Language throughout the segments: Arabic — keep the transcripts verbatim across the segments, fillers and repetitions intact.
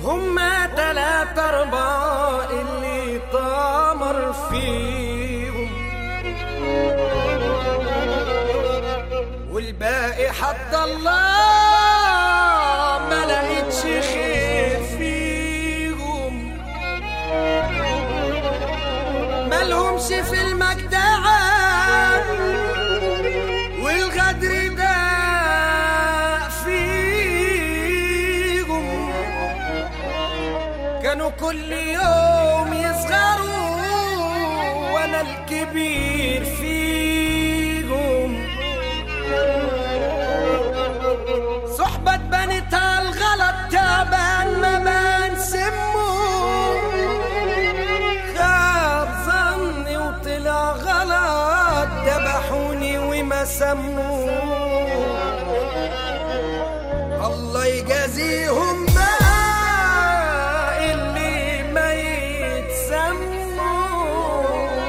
هما تلات ارباع اللي طامر فيهم، والباقي حد الله ما لقيتش خير فيهم. مالهمش في المجدعة والغدر ده فيهم، كانوا كل يوم يصغروا وانا الكبير فيهم. صحبة بنت الغلط تعبان ما بان سمه، خاب ظني وطلع غلط ذبحوني وما سموا. الله يجازيهم بقى اللي ما يتسموا.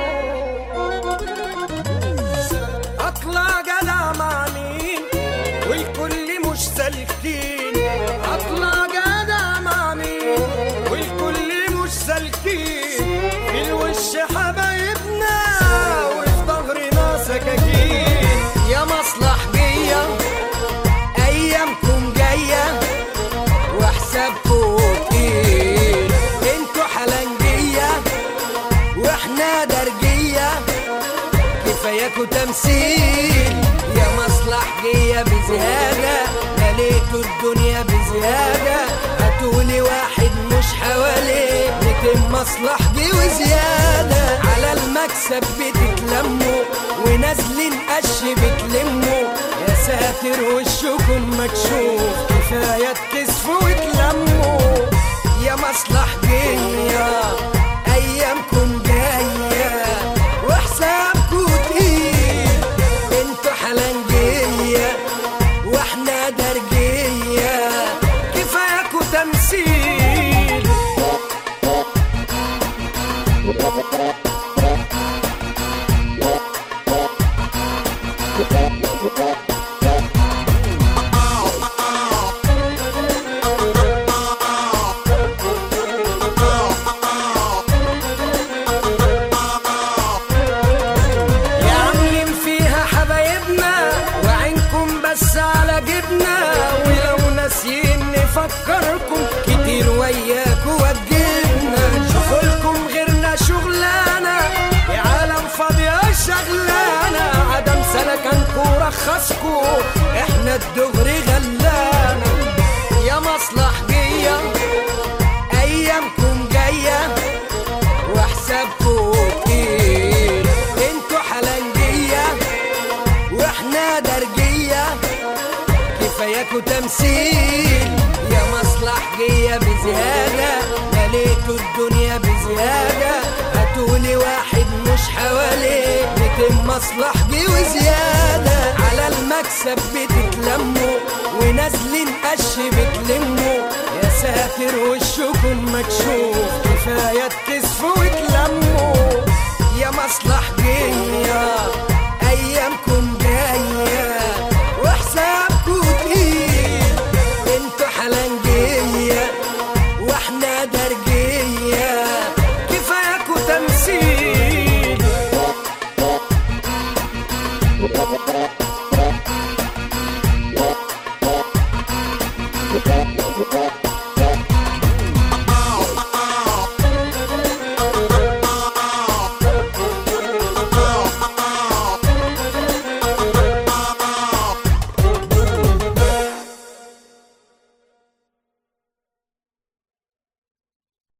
اطلع جدع مع مين والكل مش سالكين، اطلع جدع مع مين والكل مش سالكين. في الوش حبايبنا وفي ظهرنا سكاكين. يا مصلحجية ايامكم جاية وحسابكم تقيل، انتوا حلنجية واحنا درجية كفاياكوا تمثيل. يا مصلحجية بزيادة مليتوا الدنيا بزيادة، هاتولي واحد مش حواليه ميتين مصلحجي وزيادة. على المكسب بتتلموا ونازلين قش بتلموا، يا ساتر وشكم مكشوف كفاية تكسفوا وتلموا. يا مصلحجية ايامكم جاية وحسابكم تقيل، انتوا حلنجية واحنا درجية كفاياكوا تمثيل. بس على جبنا ولو ناسيين نفكركم كتير وياكوا وجبنا. شوفولكم غيرنا شغلانة يا عالم فاضية شغلانة، عدم سلكنكوا رخصكوا احنا الدغري غلانا. يا مصلحجية ايامكم جاية وحسابكوا تقيل، انتوا حلنجية واحنا درجية كفاياكوا تمثيل. يا مصلحجية بزيادة مليتوا الدنيا بزيادة، هاتولي واحد مش حواليه ميتين مصلحجي وزيادة. على المكسب بتتلموا ونازلين قش بتلموا، يا ساتر وشكم مكشوف كفاية تكسفوا وتلموا. يا مصلحجية ايامكم جاية وحسابكوا تقيل، انتوا حلنجية واحنا درجية كفاياكوا تمثيل.